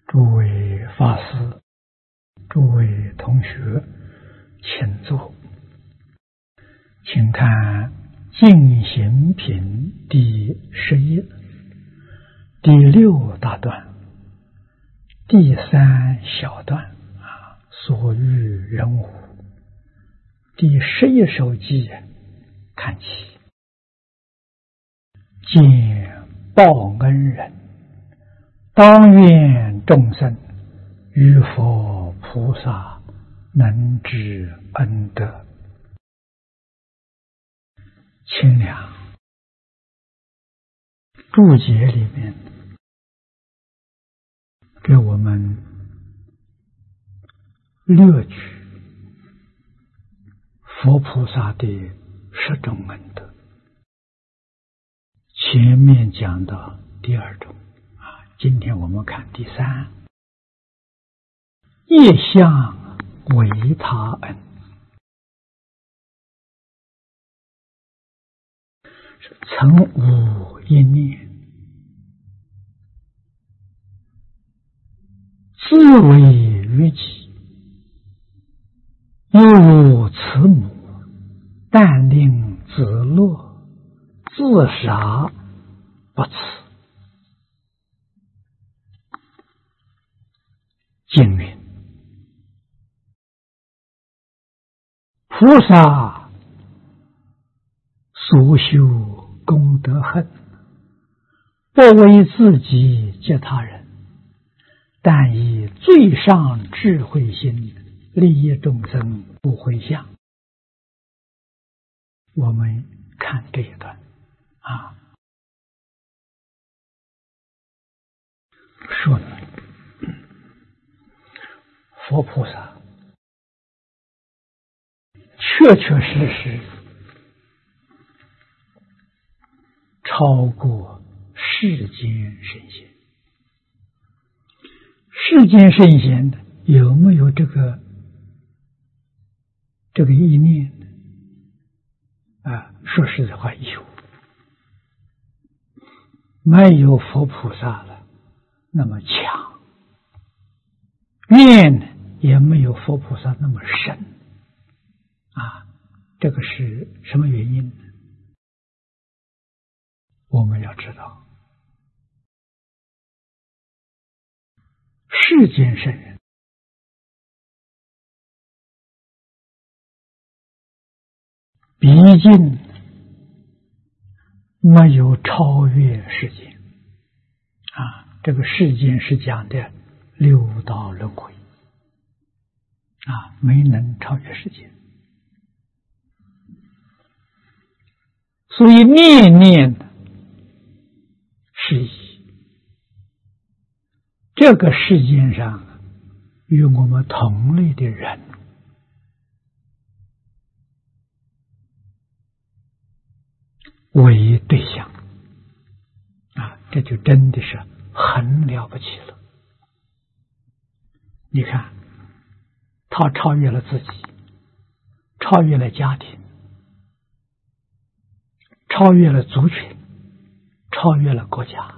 诸位法师，诸位同学，请坐。请看《净行品》第11第6大段第3小段所欲人无。第11首偈看起，见报恩人，当愿众生与佛菩萨能知恩德。清凉注解里面给我们略举佛菩萨的10种恩德。前面讲到第2种今天我们看第3，业相为他恩。曾无一念，自为于己，犹如慈母，但令子乐，自杀不辞。经云：菩萨所修功德恨，不为自己及他人，但以最上智慧心利益众生不回向。我们看这一段说呢，佛菩萨确确实实超过世间圣贤。世间圣贤有没有这个意念说实在话，有。没有佛菩萨了那么强，愿也没有佛菩萨那么深这个是什么原因呢？我们要知道，世间圣人毕竟没有超越世间这个世间是讲的6道轮回没能超越世间，所以念念是以这个世间上与我们同类的人为对象这就真的是很了不起了。你看，他超越了自己，超越了家庭，超越了族群，超越了国家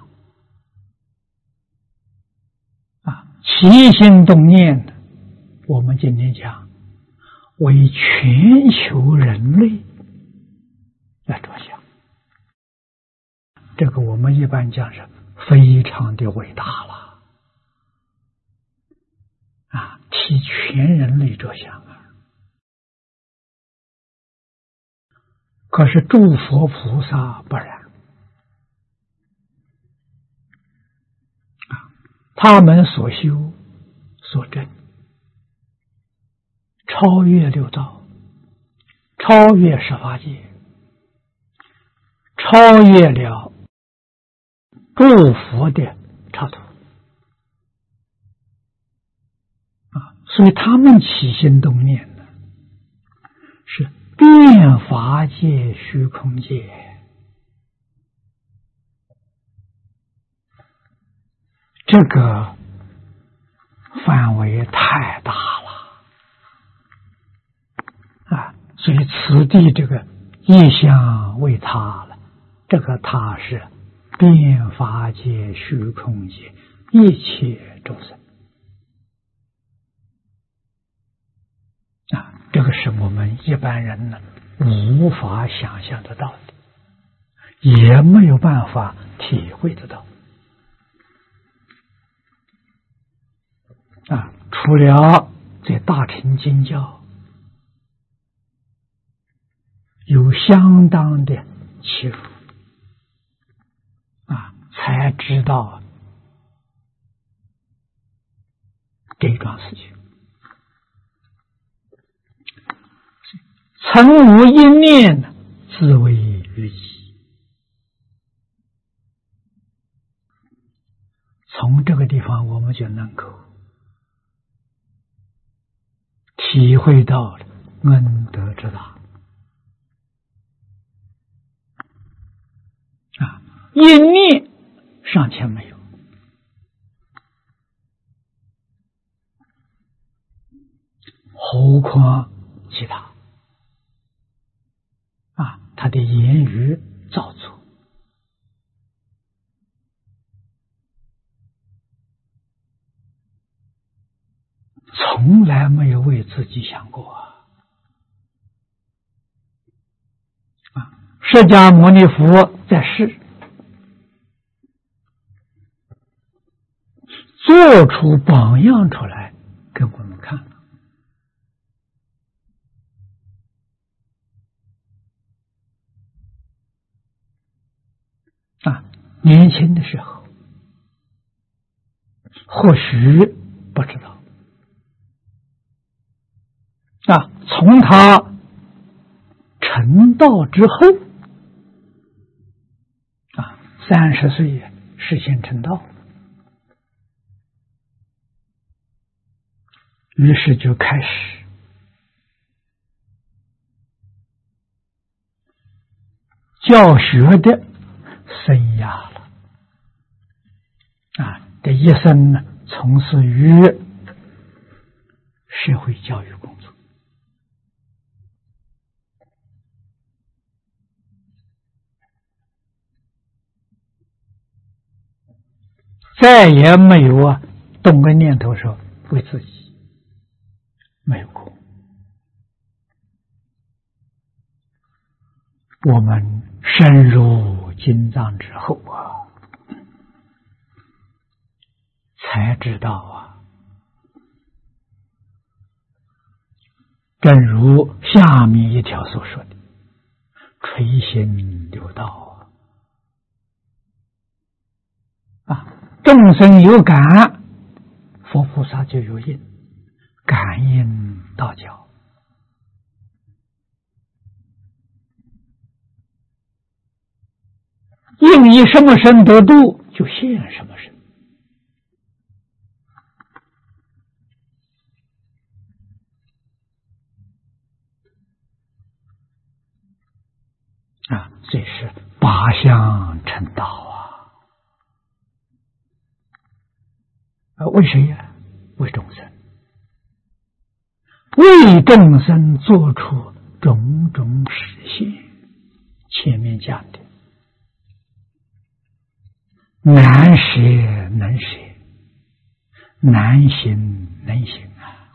起心动念，我们今天讲为全球人类来着想，这个我们一般讲是非常的伟大了替全人类着想可是诸佛菩萨不然他们所修所证超越6道，超越十法界，超越了诸佛的刹土所以他们起心动念呢，是遍法界虚空界，这个范围太大了所以此地这个业相为他了，这个他是遍法界虚空界一切众生是我们一般人呢无法想象得到的，也没有办法体会得到。除了在大乘经教有相当的切入才知道这桩事情。曾无一念，自为于己。从这个地方，我们就能够体会到恩德之大。一念尚且没有，何况其他？他的言语造作，从来没有为自己想过释迦牟尼佛在世做出榜样出来给我们看。年轻的时候或许不知道从他成道之后30岁实现成道，于是就开始教学的生涯了这一生呢，从事于社会教育工作。再也没有动个念头说为自己，没有过。我们深入经藏之后才知道正如下面一条所说的垂心流道众生有感，佛菩萨就有应，感应道交。应以什么身得度，就现什么身。这是八相成道为谁呀？为众生，为众生做出种种实现。前面讲的难舍能舍，难行能行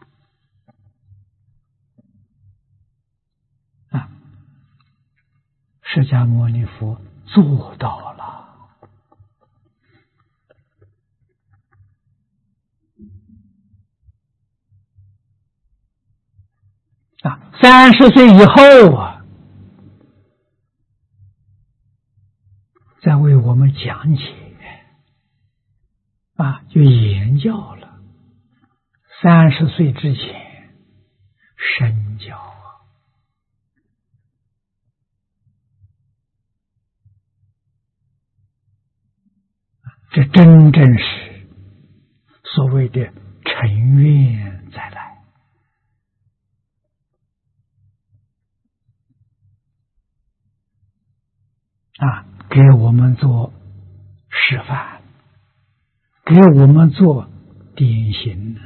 释迦牟尼佛做到了。30岁以后再为我们讲解就言教了。30岁之前身教这真正是所谓的成愿再来给我们做示范，给我们做典型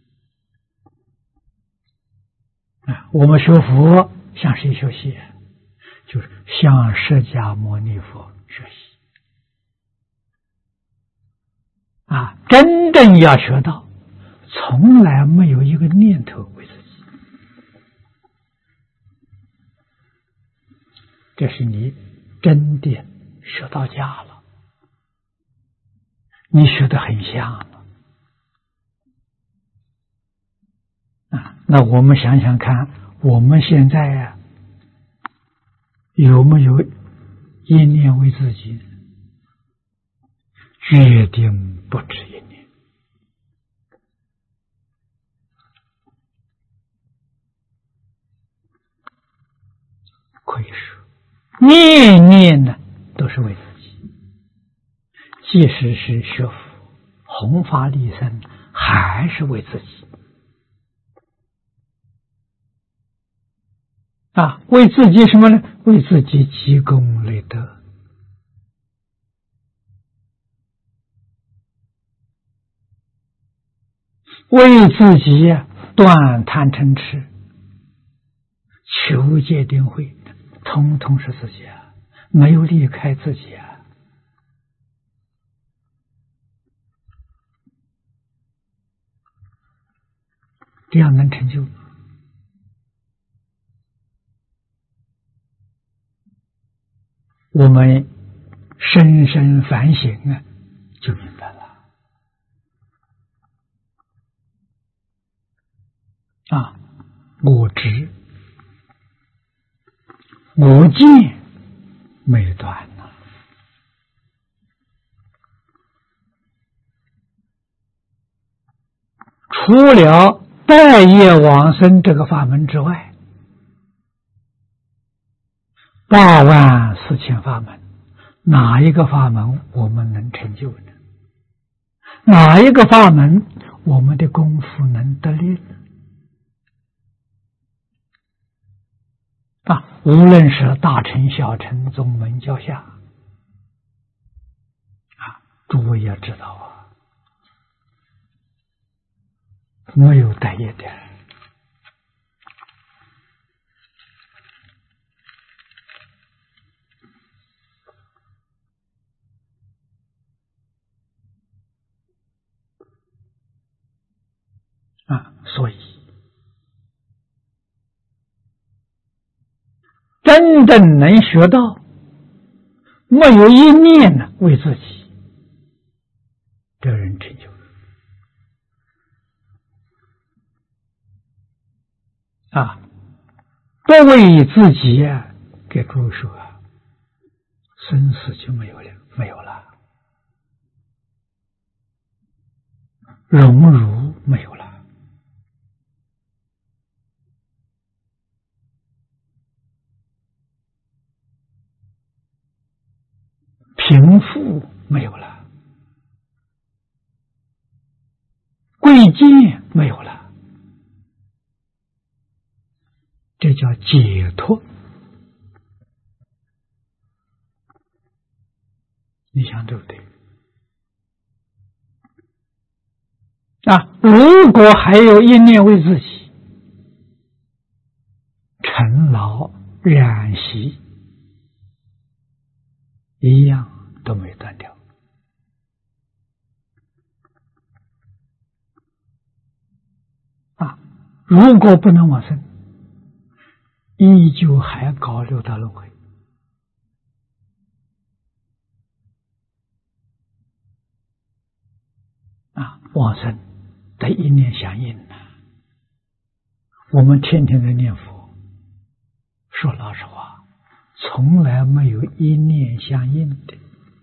我们学佛向谁学习？就是向释迦牟尼佛学习真正要学到，从来没有一个念头为自己这是你真的学到家了，你学得很像了啊。那我们想想看，我们现在有没有一念为自己？决定不止一念。可以说念念呢都是为自己，即使是学佛弘法利生，还是为自己啊。为自己什么呢？为自己积功累德，为自己断贪嗔痴，求戒定慧，通通是自己啊，没有离开自己啊。这样能成就吗？我们深深反省啊，就明白了啊。我执我见没断了，除了待业往生这个法门之外84000法门，哪一个法门我们能成就呢？哪一个法门我们的功夫能得力呢？无论是大乘小乘宗门教下诸位要知道没有待业的所以真正能学到没有一念呢为自己，这人成就不为自己给诸位说生死就没有了，荣辱没有了，贫富没有了，贵贱没有了，这叫解脱。你想对不对？如果还有一念为自己，尘劳染习一样都没断掉如果不能往生，依旧还搞六道轮回往生得一念相应我们天天在念佛，说老实话，从来没有一念相应的。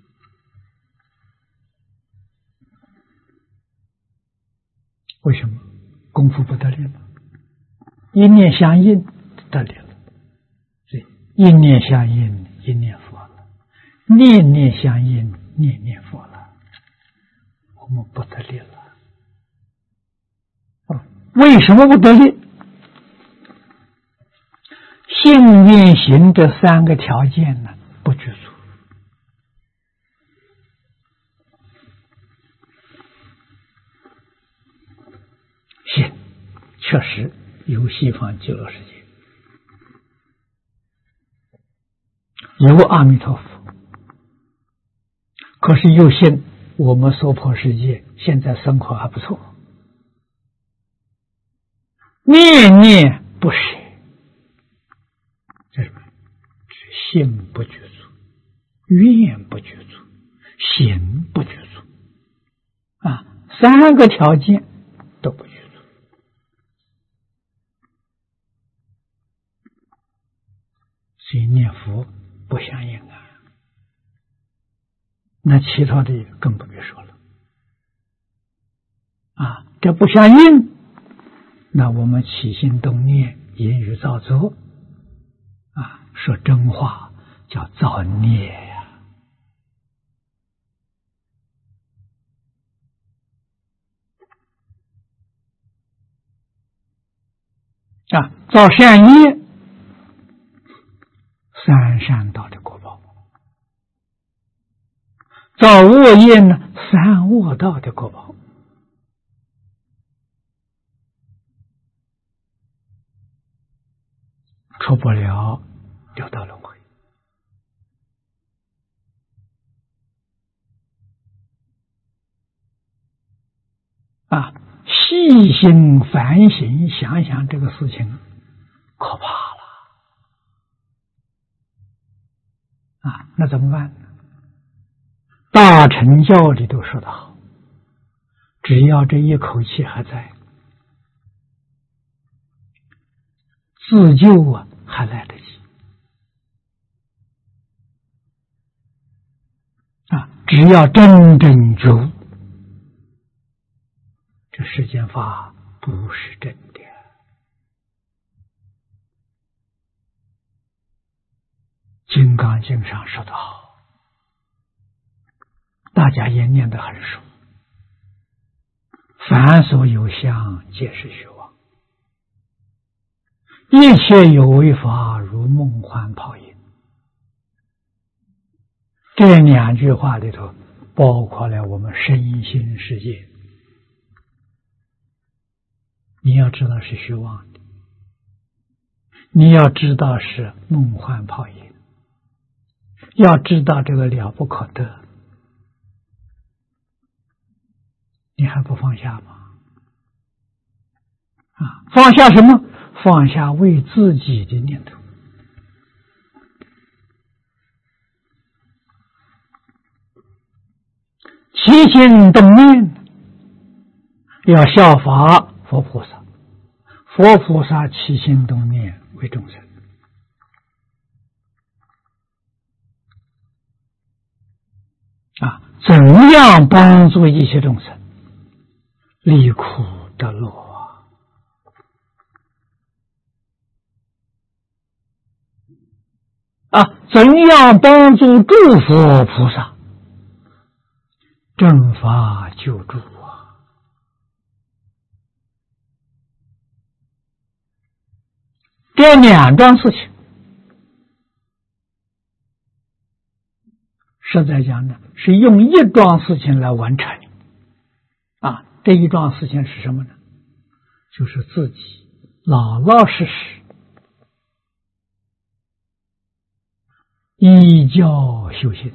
为什么？功夫不得力了，一念相应得力了，所以一念相应一念佛了，念念相应念念佛了，我们不得力了。为什么不得力？信愿行这3个条件呢不具足。信确实有西方极乐世界，有阿弥陀佛，可是又信我们娑婆世界现在生活还不错，念念不舍，这是心不具足，愿不具足，行不具足啊，3个条件都不具足，所以念佛不相应啊。那其他的更不必说了啊，这不相应，那我们起心动念、言语造作啊，说真话叫造孽呀。啊，造善业3善道的果报，造恶业呢3恶道的果报。出不了六道轮回啊！细心反省，想想这个事情可怕了啊！那怎么办呢？大乘教里都说得好，只要这一口气还在，自救啊还来得及啊！只要真正觉悟，这世间法不是真的。金刚经上说得好，大家也念得很熟，凡所有相，皆是虚妄，一切有为法，如梦幻泡影。这2句话里头包括了我们身心世界，你要知道是虚妄的，你要知道是梦幻泡影，要知道这个了不可得，你还不放下吗？啊，放下什么？放下为自己的念头。起心动念要效法佛菩萨，佛菩萨起心动念为众生啊，怎样帮助一切众生离苦得乐啊？怎样帮助诸佛菩萨正法救助啊？这2桩事情，实在讲呢，是用一桩事情来完成啊。这一桩事情是什么呢？就是自己老老实实依教修行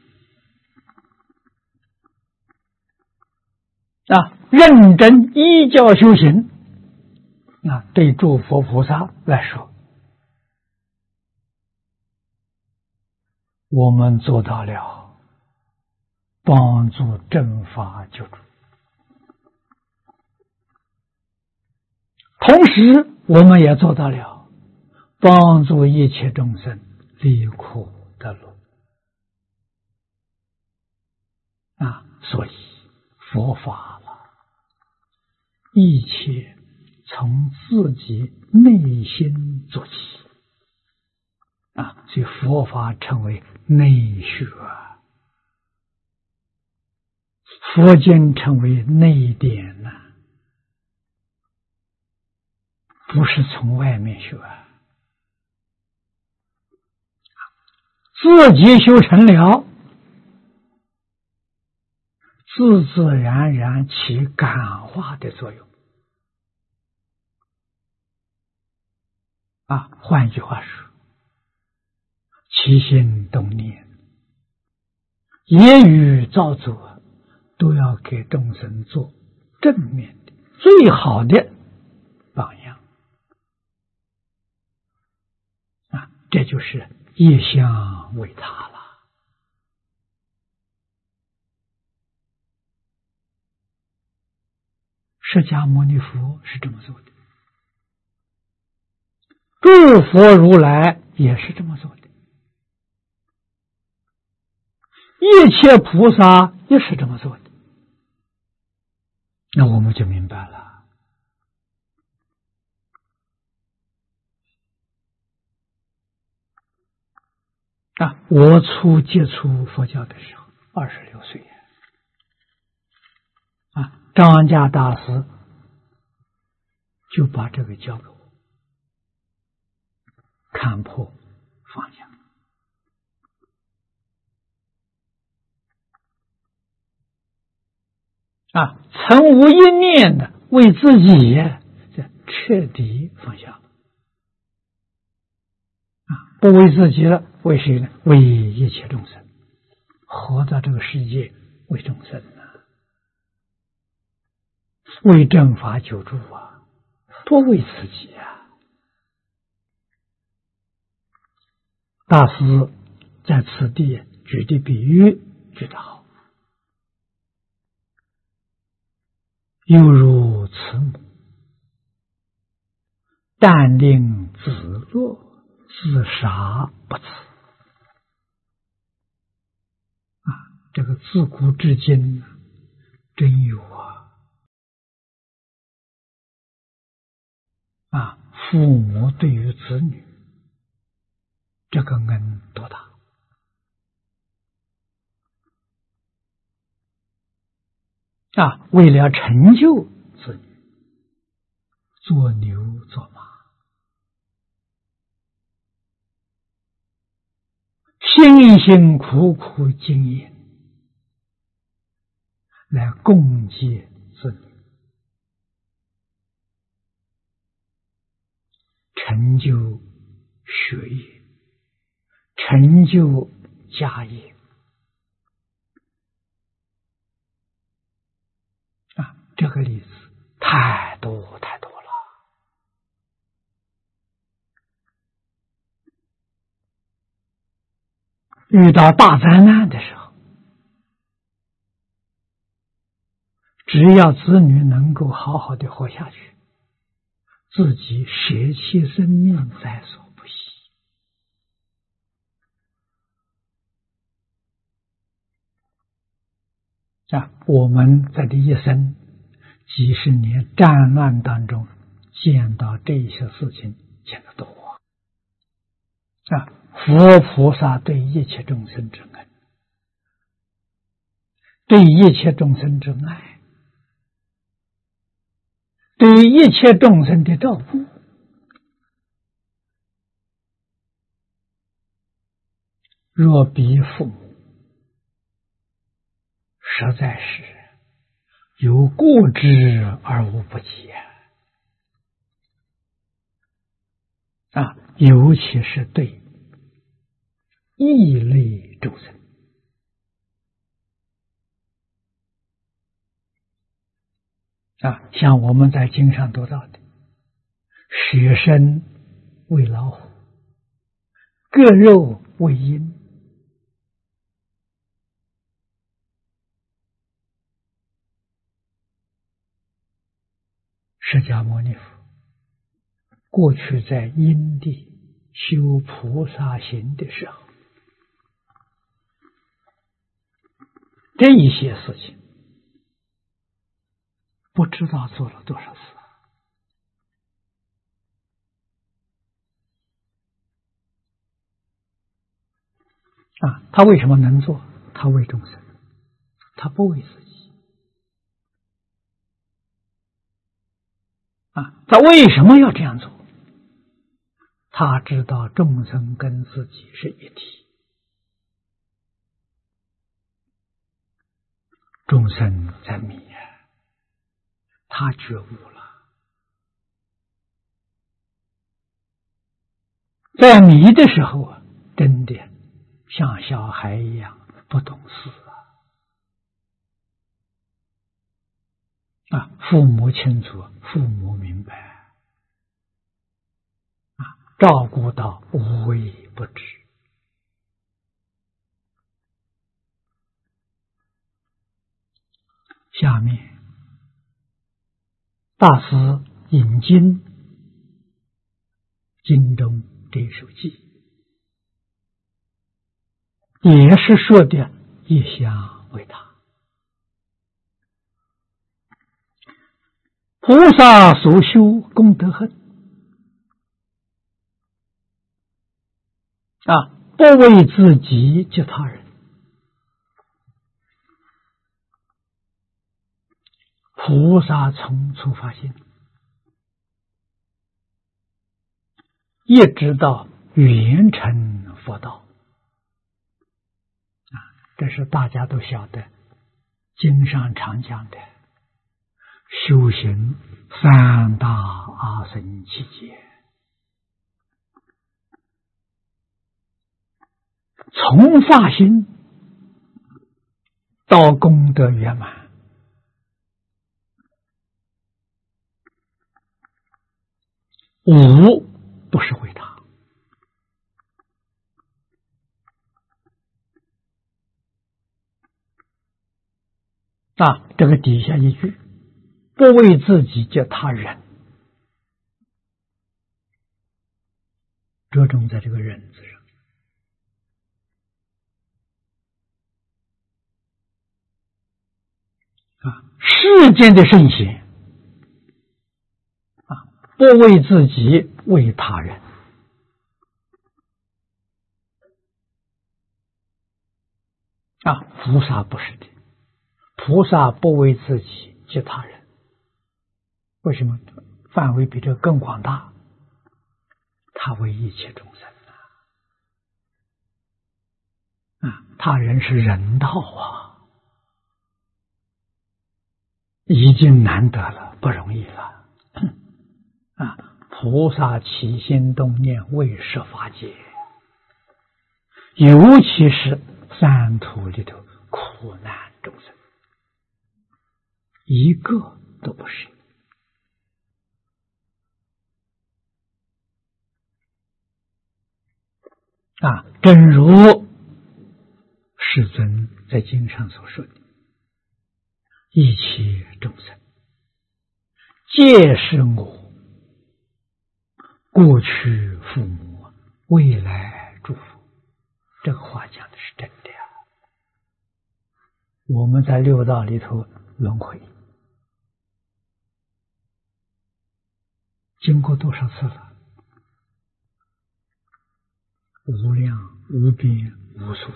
啊，认真依教修行啊，对诸佛菩萨来说，我们做到了帮助正法救助，同时我们也做到了帮助一切众生离苦得乐啊！所以佛法了，一切从自己内心做起啊！所以佛法称为内学，佛经称为内典呐，不是从外面学，自己修成了，自自然然起感化的作用啊。换句话说，起心动念、言语造作，都要给众生做正面的、最好的榜样啊！这就是业相为他了。释迦牟尼佛是这么做的，诸佛如来也是这么做的，一切菩萨也是这么做的。那我们就明白了，我初接触佛教的时候，26岁张家大师就把这个教给我，看破放下。曾无一念的为自己彻底放下了。不为自己了，为谁呢？为一切众生，活在这个世界为众生为正法救助不为自己大师在此地举的比喻举得好，犹如慈母，但令子乐，自杀不辞。这个自古至今真有父母对于子女这个恩多大为了成就子女，做牛做马，辛辛苦苦经营来供给子女，成就学业，成就家业这个例子太多太多了。遇到大灾难的时候，只要子女能够好好的活下去，自己舍弃生命在所不惜。我们在这一生几十年战乱当中见到这些事情见得多佛菩萨对一切众生之恩，对一切众生之爱，对一切众生的照顾，若比父母，实在是有过之而无不及尤其是对异类众生像我们在经上读到的，舍身为老虎，割肉为鹰。释迦牟尼佛过去在因地修菩萨行的时候，这一些事情不知道做了多少次他为什么能做？他为众生，他不为自己他为什么要这样做？他知道众生跟自己是一体，众生在迷他觉悟了，在迷的时候真的像小孩一样不懂事父母清楚，父母明白照顾到无微不至下面大师引经经中这一首偈，也是说的一相为他。菩萨所修功德恨不为自己及他人。菩萨从初发心，一直到圆成佛道，这是大家都晓得，经上常讲的修行三大阿僧祇劫，从发心到功德圆满，无不是为他。这个底下一句，不为自己及他人，着重在这个人字上。世间的圣贤不为自己，为他人。菩萨不是的，菩萨不为自己及他人。为什么？范围比这更广大，他为一切众生他人是人道已经难得了，不容易了菩萨起心动念为设法界，尤其是三途里头苦难众生，一个都不是。正如世尊在经上所说的，一切众生皆是我过去父母，未来诸佛。这个话讲的是真的我们在六道里头轮回，经过多少次了？无量无边无数次。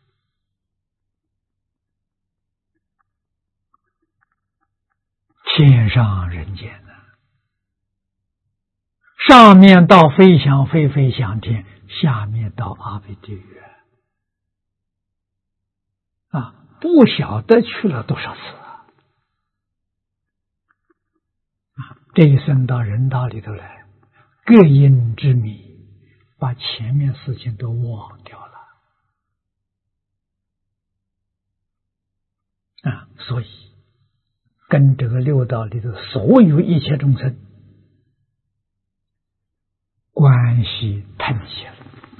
天上人间上面到飞翔飞飞翔天，下面到阿鼻地狱不晓得去了多少次这一生到人道里头来，各因之迷，把前面事情都忘掉了所以跟这个六道里的所有一切众生关系太密切了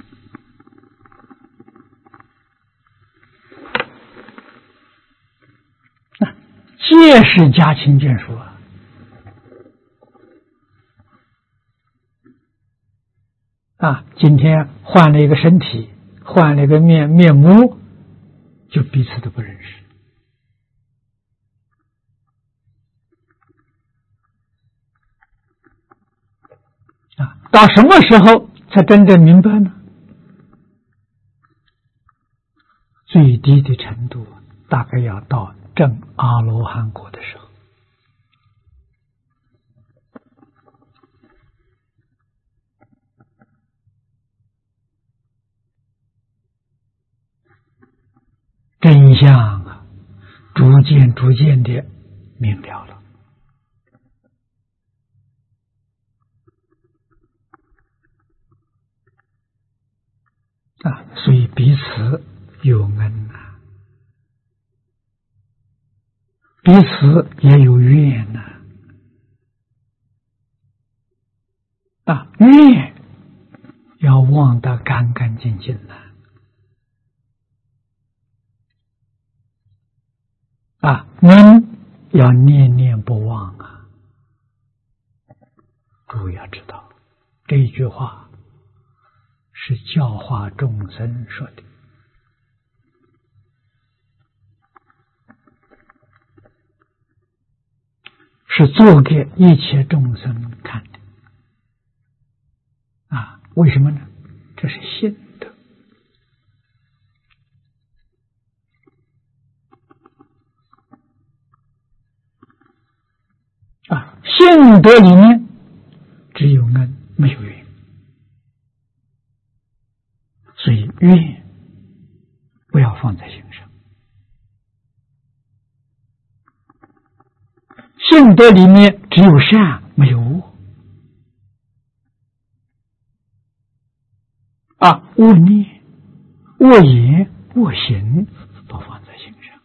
皆是家亲眷属今天换了一个身体，换了一个面目，就彼此都不认识到什么时候才真正明白呢？最低的程度大概要到证阿罗汉果的时候。真相逐渐的明了了所以彼此有恩彼此也有怨怨要忘得干干净净恩要念念不忘啊！诸位要知道，这一句话是教化众生说的，是做给一切众生看的啊！为什么呢？这是信德啊！信德里面只有恩，没有怨，所以怨不要放在心上。信德里面只有善，没有恶啊！恶念、恶言、恶行都放在心上，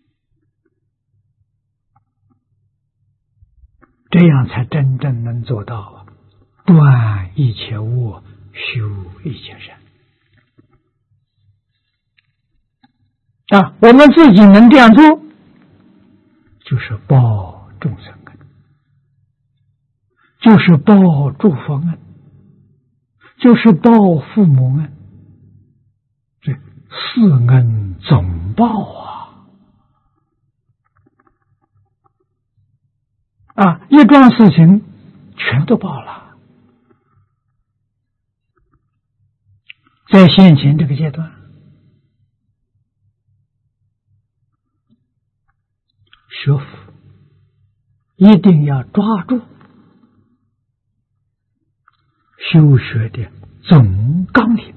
这样才真正能做到啊！断一切恶，修一切善啊！我们自己能这样做，就是报众生恩，就是报诸佛恩，就是报父母恩，这四恩总报啊！一桩事情全都报了。在现前这个阶段，学佛一定要抓住修学的总纲领，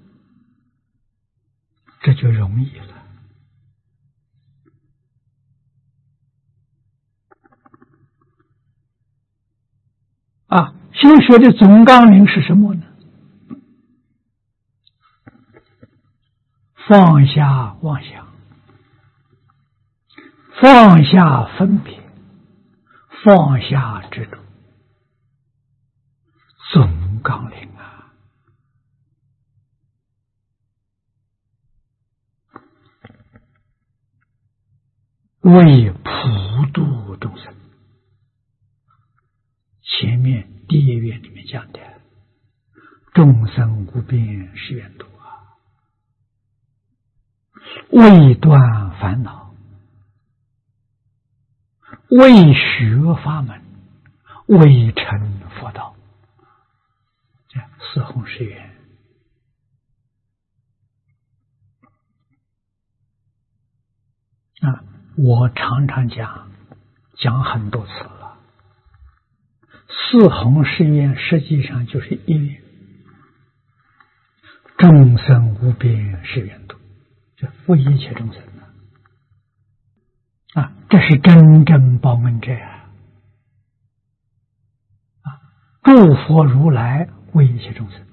这就容易了啊！修学的总纲领是什么呢？放下妄想，放下分别，放下执着，总纲领啊！为普度众生。前面第一愿里面讲的，众生无边誓愿度啊，为断烦恼，为学法门，为成佛道，这四弘誓愿啊！我常常讲很多次了。四弘誓愿实际上就是一愿，众生无边誓愿度，这为一切众生啊！这是真正报恩者啊！诸佛如来为一切众生。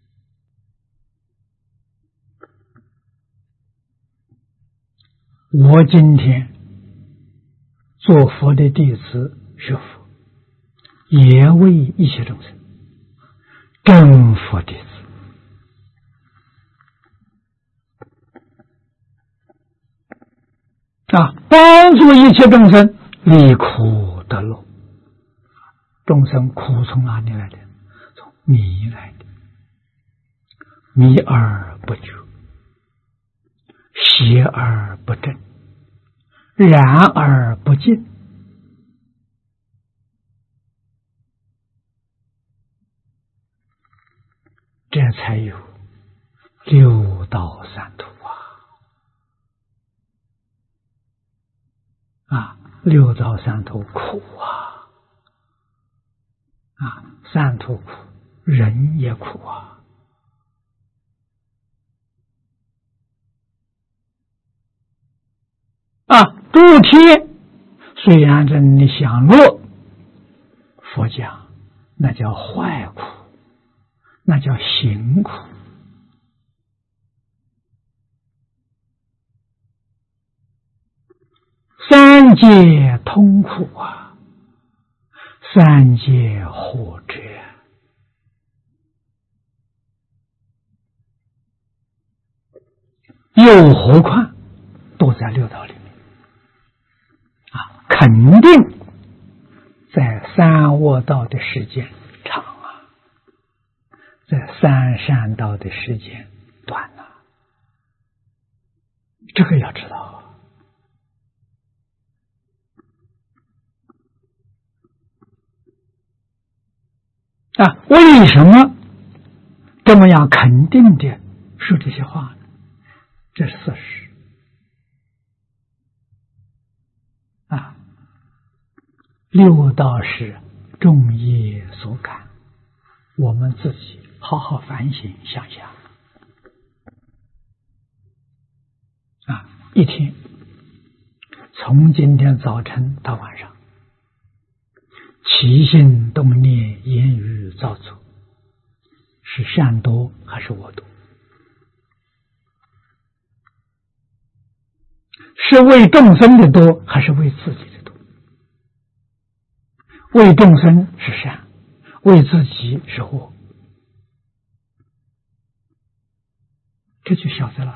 我今天做佛的弟子学佛，也为一切众生，真佛弟子啊，帮助一切众生离苦得乐。众生苦从哪里来的？从迷来的，迷而不觉，邪而不正，然而不净，这才有六道三途啊！六道三途苦啊！三途苦，人也苦啊！诸天虽然在那里享乐，佛讲那叫坏苦，那叫行苦。三界痛苦啊，三界火折，又何况都在六道里面看肯定在三恶道的时间长啊，在三善道的时间短啊，这个要知道啊。为什么这么样肯定的说这些话呢？这是事实啊。六道是众业所感，我们自己好好反省想想啊。一天从今天早晨到晚上，起心动念言语造作，是善多还是恶多？是为众生的多还是为自己的多？为众生是善，为自己是恶，这就晓得了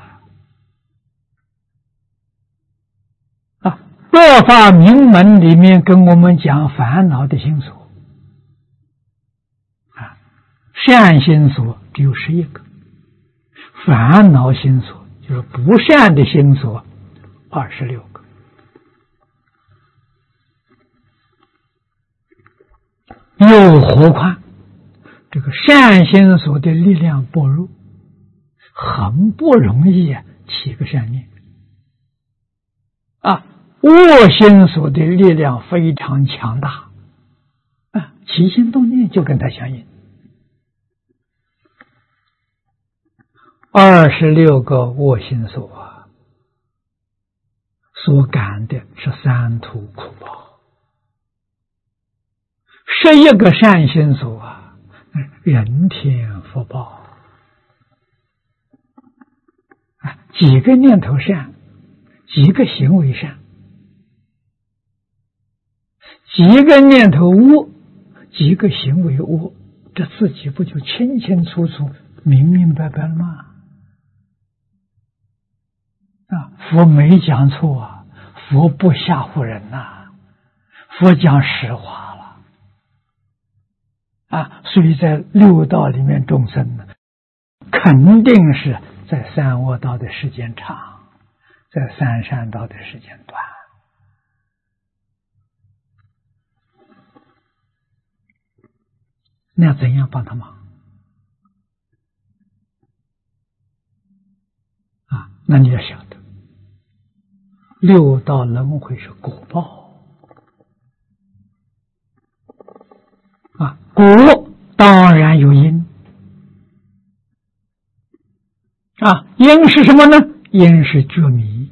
啊。乐法名门里面跟我们讲烦恼的心所啊，善心所只有11个，烦恼心所就是不善的心所26个。又何况这个善心所的力量薄弱，很不容易起个善念啊。恶心所的力量非常强大啊，起心动念就跟它相应。26个恶心所啊，所感的是三途苦报；11个善心所啊，人天福报啊，几个念头善，几个行为善，几个念头恶，几个行为恶，这自己不就清清楚楚、明明白白了吗？啊，佛没讲错啊，佛不吓唬人呐，佛讲实话了啊。所以在六道里面众生呢，肯定是在三恶道的时间长，在三善道的时间短。那要怎样帮他忙啊？那你要晓得，六道轮回是果报啊，果当然有因啊，因是什么呢？因是觉迷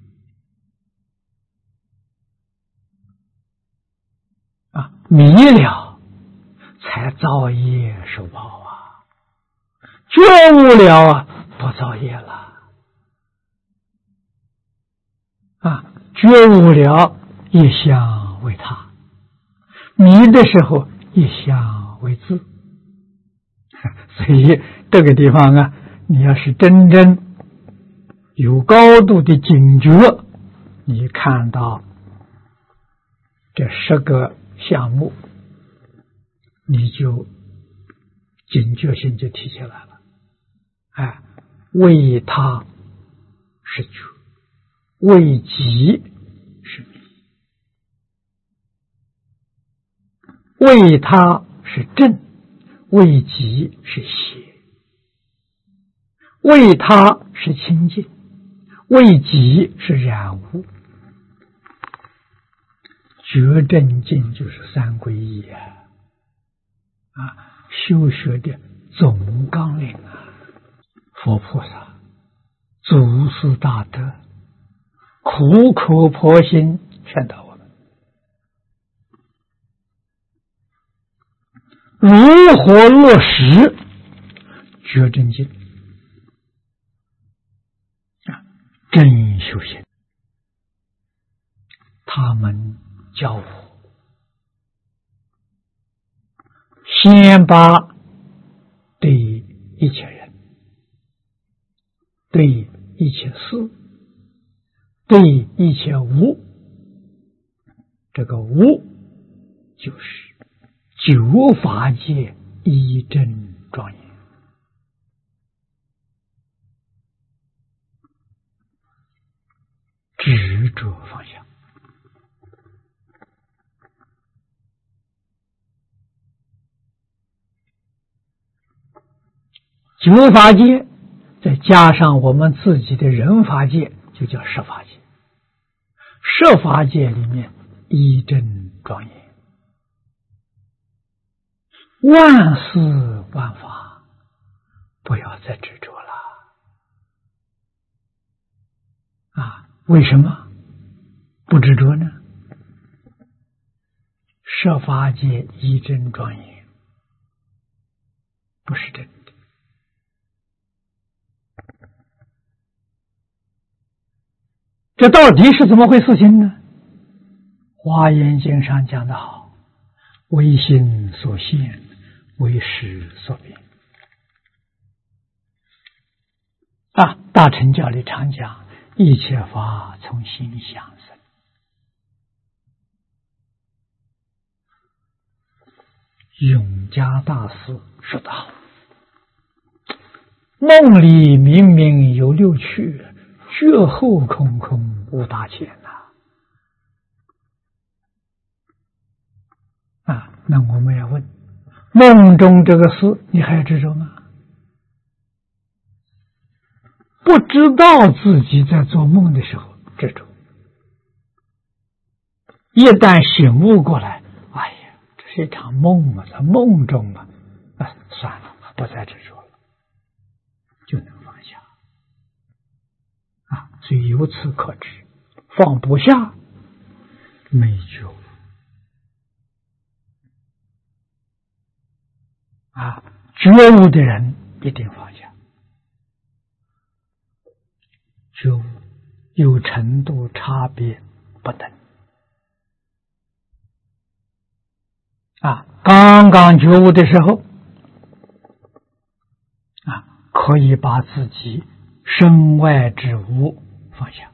啊，迷了才造业受报啊，觉悟了啊，不造业了啊，觉悟了一想为他，迷的时候一想为自。所以这个地方啊，你要是真正有高度的警觉，你看到这10个项目，你就警觉性就提起来了。哎，为他是觉，为己是迷，为他是正，为己是邪，为他是清净，为己是染污。觉正净就是三皈依啊，修学的总纲领啊。佛菩萨祖师大德苦口婆心劝导我们，如何落实觉正净啊？真修行，他们教我先把对一切人、对一切事、对一切物这个无就是九法界一真庄严。执着方向。九法界再加上我们自己的人法界，就叫十法界。十法界里面一真庄严，万事万法不要再执着了啊！为什么不执着呢？十法界一真庄严不是真的。这到底是怎么回事情呢？华严经上讲得好，唯心所现，唯识所变。大乘教里常讲，一切法从心想生。永嘉大师说得好，梦里明明有六趣，觉后空空无大千呐。那我们要问，梦中这个事你还执着吗？不知道自己在做梦的时候执着，一旦醒悟过来，哎呀，这是一场梦啊，在梦中啊，算了，不再执着了，就能放下所以由此可知，放不下没觉悟觉悟的人一定放下。觉悟有程度差别不等刚刚觉悟的时候可以把自己身外之物放下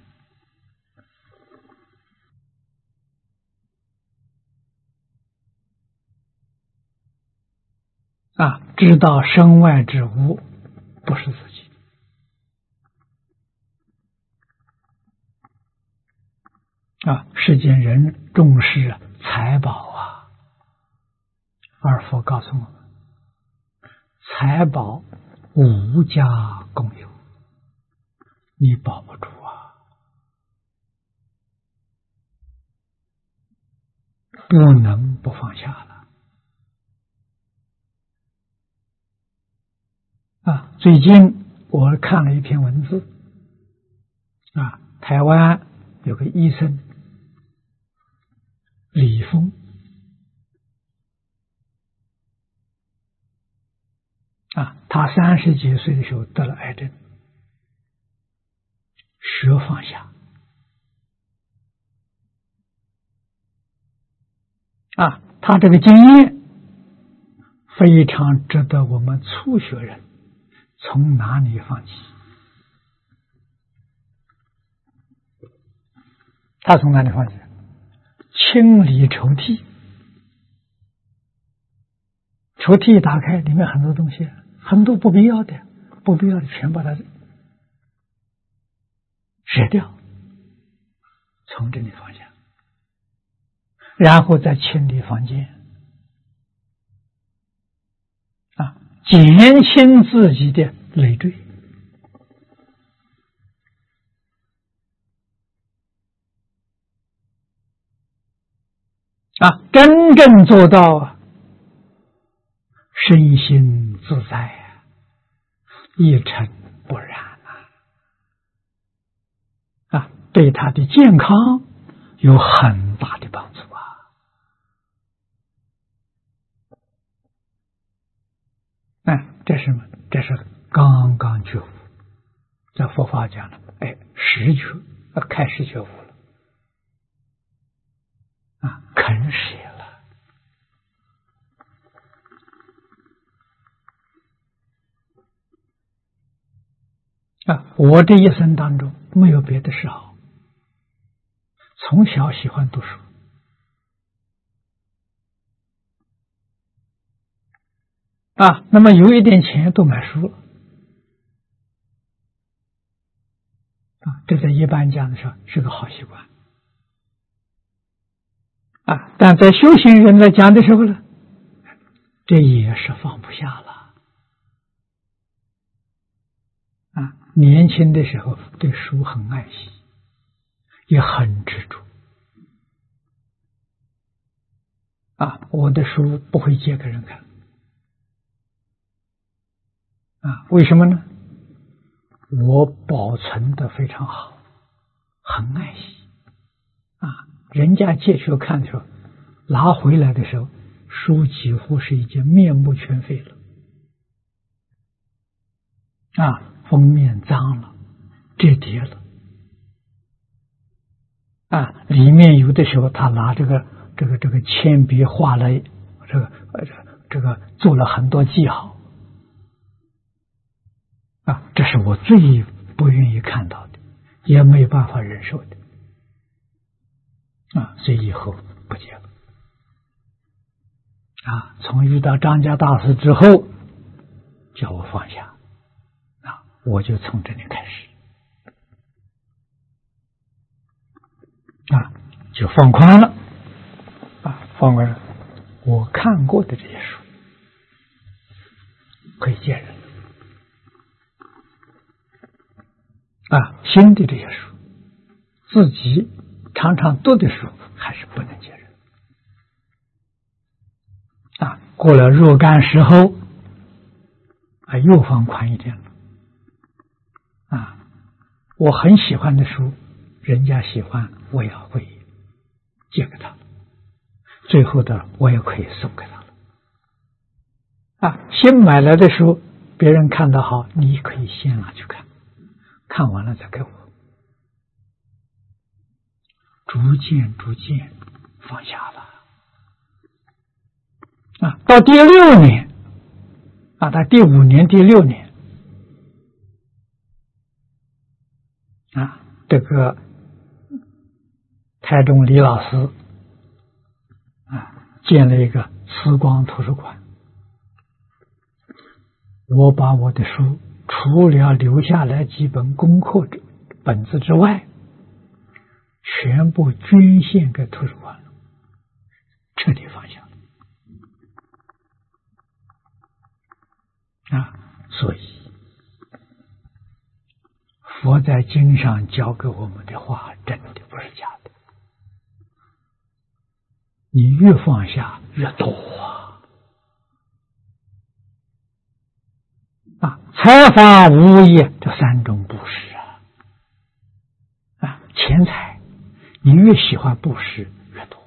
知道身外之物不是自己世间人重视财宝而佛告诉我们，财宝无家共有，你保不住不能不放下了最近我看了一篇文字台湾有个医生李峰他30几岁的时候得了癌症，学放下他这个经验非常值得我们初学人从哪里放弃。他从哪里放弃？清理抽屉，抽屉一打开，里面很多东西，很多不必要的全把它舍掉，从这里放下，然后再清理房间减轻自己的累赘真正做到身心自在一尘不染对他的健康有很大的帮助这是什么？这是刚刚觉悟，在佛法讲了，实觉开始觉悟了肯舍了我这一生当中没有别的嗜好，从小喜欢读书那么有一点钱都买书了这在一般讲的时候是个好习惯但在修行人来讲的时候呢，这也是放不下了年轻的时候对书很爱惜，也很执着我的书不会借给人看为什么呢？我保存的非常好，很爱惜人家借去看的时候，拿回来的时候，书几乎是已经面目全非了封面脏了，折叠了里面有的时候他拿这个铅笔画了这个做了很多记号这是我最不愿意看到的，也没办法忍受的所以以后不借了从遇到张家大师之后叫我放下我就从这里开始就放宽了放宽了，我看过的这些书可以借人新的这些书自己常常读的书还是不能借人过了若干时候又放宽一点了我很喜欢的书人家喜欢我也会借给他最后的我也可以送给他了新买来的书别人看得好你可以先拿去看，看完了再给我，逐渐放下了到第6年到第5年第6年这个台中李老师建了一个慈光图书馆，我把我的书除了留下来几本功课本子之外，全部捐献给图书馆了，彻底放下所以佛在经上教给我们的话真的不是假的，你越放下越多财法无业这3种布施钱财你越喜欢布施越多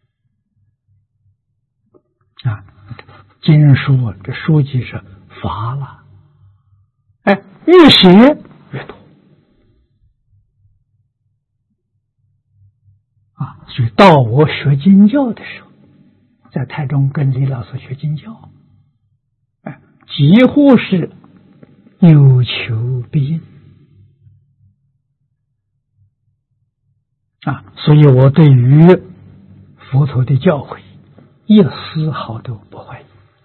经书这书籍是乏了越写越多所以到我学经教的时候，在台中跟李老师学经教几乎是有求必应所以我对于佛陀的教诲一丝毫都不怀疑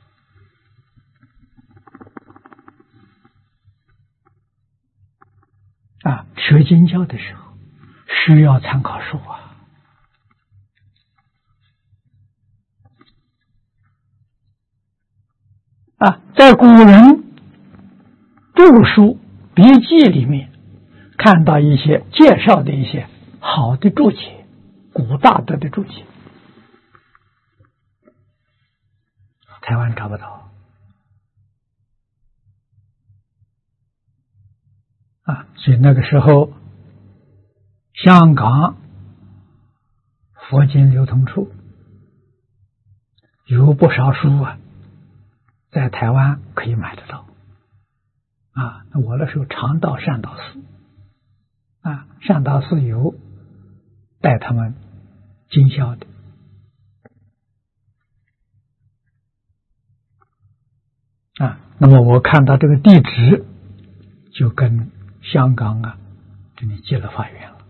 学经教的时候需要参考书在古人著书笔记里面看到一些介绍的一些好的注解，古大德的注解，台湾找不到所以那个时候香港佛经流通处有不少书在台湾可以买得到那我那时候常到善导寺善导寺有带他们经校的那么我看到这个地址就跟香港这里接了法院了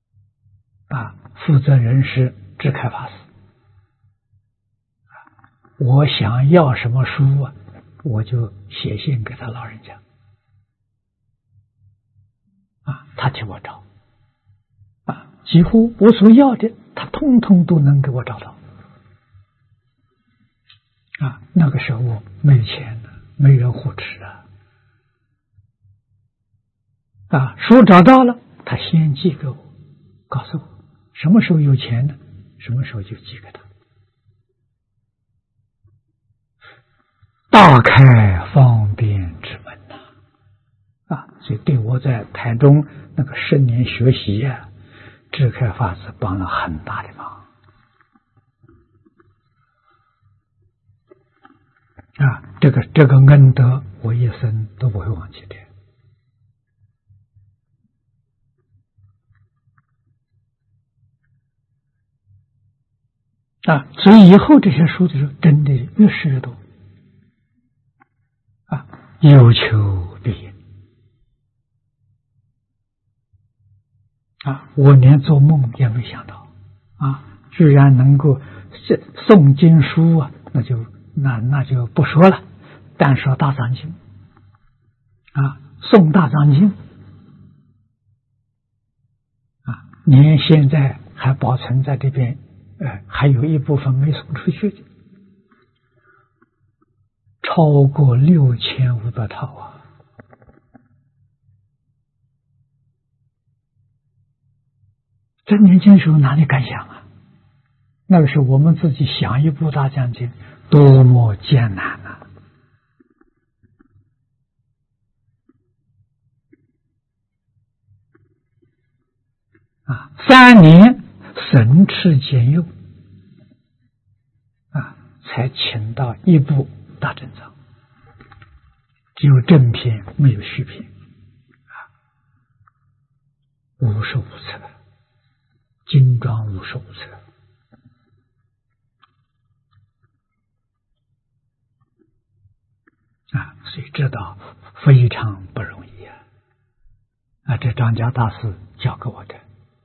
负责人是智开法师我想要什么书啊，我就写信给他老人家，他替我找，几乎我所要的，他通通都能给我找到。那个时候我没钱了，没人护持书找到了，他先寄给我，告诉我什么时候有钱呢，什么时候就寄给他。大开方便之门所以对我在台中那个10年学习智开法师帮了很大的忙这个恩德我一生都不会忘记的所以以后这些书的时候真的越识越多有求必应我连做梦也没想到居然能够诵经书那就不说了，单说大藏经诵大藏经连现在还保存在这边还有一部分没送出去的，超过6500套这年轻时候哪里敢想那个时候我们自己想一部大藏经多么艰难3年省吃俭用才请到一部大正藏，只有正篇没有续篇无数册，精装无数册所以这道非常不容易这张家大师教给我的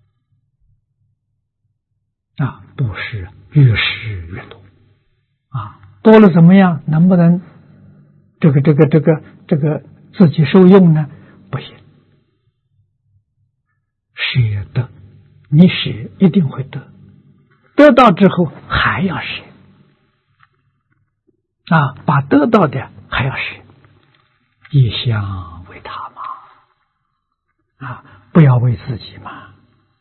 布施越施越多多了怎么样？能不能这个自己受用呢？不行，舍得，你舍一定会得，得到之后还要舍把得到的还要舍，一向为他嘛不要为自己嘛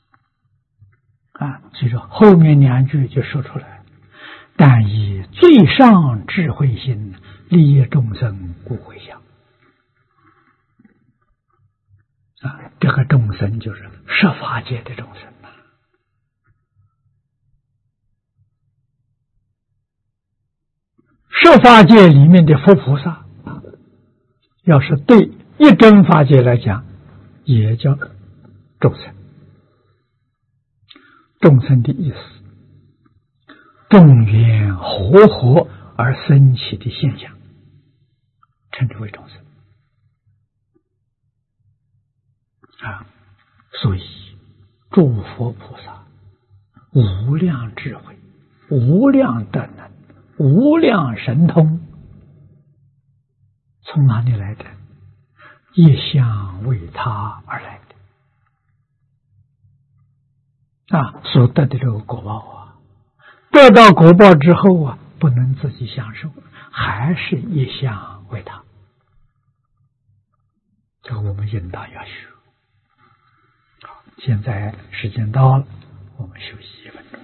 所以说后面2句就说出来，但以最上智慧心利益众生故回向这个众生就是十法界的众生十法界里面的佛菩萨要是对一真法界来讲也叫众生，众生的意思众缘和而生起的现象称之为众生所以诸佛菩萨无量智慧，无量德能，无量神通，从哪里来的？一向为他而来的所得的这个果报得到果报之后不能自己享受，还是一向为他。这个我们应当要学。现在时间到了，我们休息1分钟。